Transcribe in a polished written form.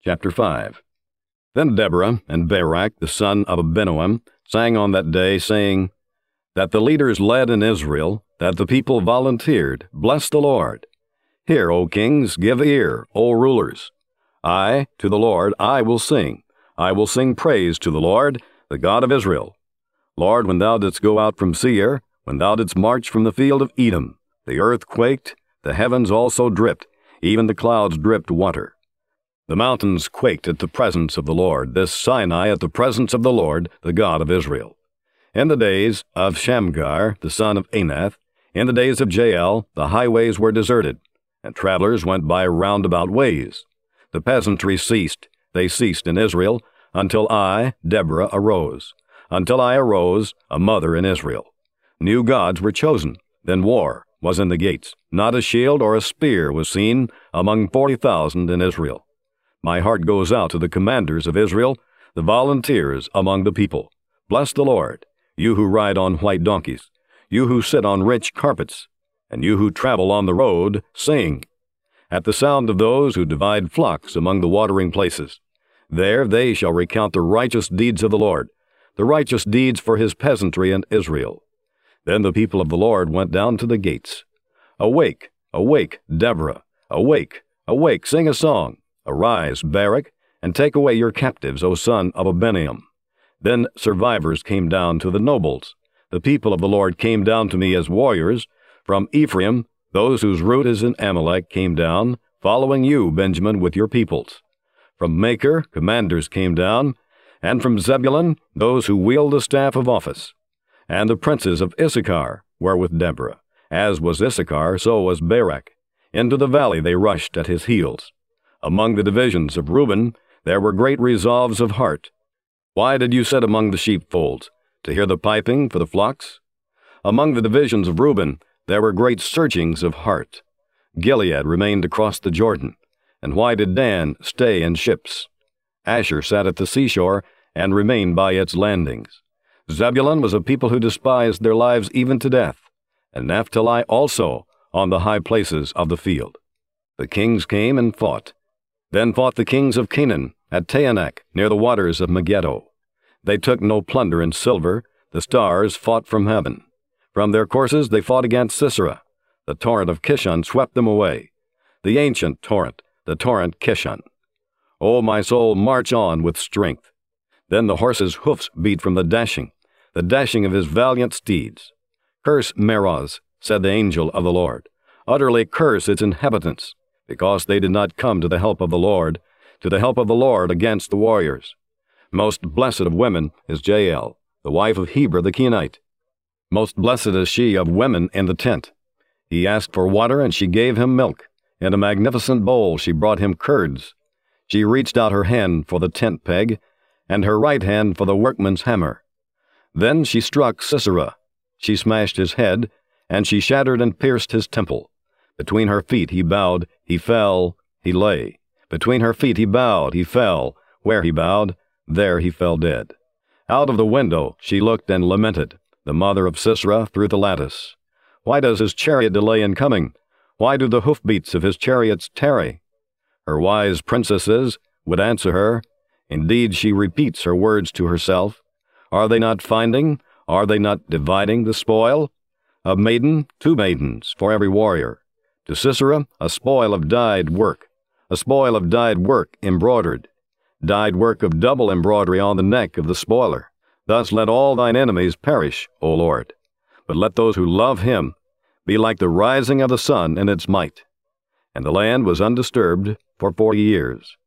Chapter 5. Then Deborah and Barak the son of Abinoam sang on that day, saying, that the leaders led in Israel, that the people volunteered, bless the Lord. Hear, O kings, give ear, O rulers. I, to the Lord, I will sing. I will sing praise to the Lord, the God of Israel. Lord, when thou didst go out from Seir, when thou didst march from the field of Edom, the earth quaked, the heavens also dripped, even the clouds dripped water. The mountains quaked at the presence of the Lord, this Sinai at the presence of the Lord, the God of Israel. In the days of Shamgar, the son of Anath, in the days of Jael, the highways were deserted, and travelers went by roundabout ways. The peasantry ceased, they ceased in Israel, until I, Deborah, arose. Until I arose, a mother in Israel. New gods were chosen, then war was in the gates. Not a shield or a spear was seen among 40,000 in Israel. My heart goes out to the commanders of Israel, the volunteers among the people. Bless the Lord, you who ride on white donkeys, you who sit on rich carpets, and you who travel on the road, sing. At the sound of those who divide flocks among the watering places, there they shall recount the righteous deeds of the Lord, the righteous deeds for his peasantry in Israel. Then the people of the Lord went down to the gates. Awake, awake, Deborah, awake, awake, sing a song. Arise, Barak, and take away your captives, O son of Abinoam. Then survivors came down to the nobles. The people of the Lord came down to me as warriors. From Ephraim, those whose root is in Amalek came down, following you, Benjamin, with your peoples. From Machir, commanders came down, and from Zebulun, those who wield the staff of office. And the princes of Issachar were with Deborah. As was Issachar, so was Barak. Into the valley they rushed at his heels. Among the divisions of Reuben, there were great resolves of heart. Why did you sit among the sheepfolds, to hear the piping for the flocks? Among the divisions of Reuben, there were great searchings of heart. Gilead remained across the Jordan. And why did Dan stay in ships? Asher sat at the seashore and remained by its landings. Zebulun was a people who despised their lives even to death, and Naphtali also on the high places of the field. The kings came and fought. Then fought the kings of Canaan at Taanach, near the waters of Megiddo. They took no plunder in silver, the stars fought from heaven. From their courses they fought against Sisera. The torrent of Kishon swept them away. The ancient torrent, the torrent Kishon. O my soul, march on with strength. Then the horses' hoofs beat from the dashing of his valiant steeds. Curse Meroz, said the angel of the Lord. Utterly curse its inhabitants, because they did not come to the help of the Lord against the warriors. Most blessed of women is Jael, the wife of Heber the Kenite. Most blessed is she of women in the tent. He asked for water, and she gave him milk. In a magnificent bowl she brought him curds. She reached out her hand for the tent peg, and her right hand for the workman's hammer. Then she struck Sisera. She smashed his head, and she shattered and pierced his temple. Between her feet he bowed, he fell, he lay. Between her feet he bowed, he fell. Where he bowed, there he fell dead. Out of the window she looked and lamented, the mother of Sisera through the lattice. Why does his chariot delay in coming? Why do the hoofbeats of his chariots tarry? Her wise princesses would answer her. Indeed, she repeats her words to herself. Are they not finding? Are they not dividing the spoil? A maiden, 2 maidens for every warrior. To Sisera, a spoil of dyed work, embroidered, dyed work of double embroidery on the neck of the spoiler. Thus let all thine enemies perish, O Lord. But let those who love him be like the rising of the sun in its might. And the land was undisturbed for 40 years.